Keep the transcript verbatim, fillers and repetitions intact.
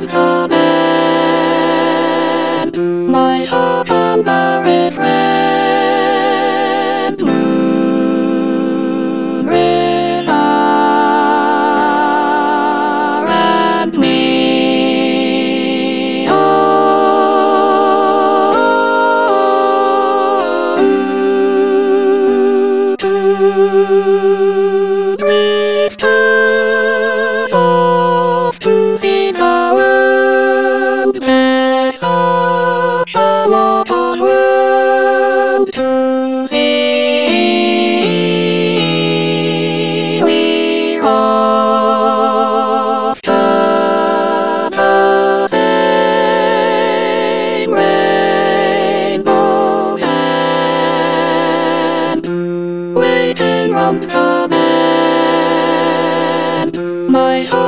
the bed. My heart under is red. Moon River and me. To see the world, there's such a lot of world to see. We're after the same rainbows and waiting round the bend. My heart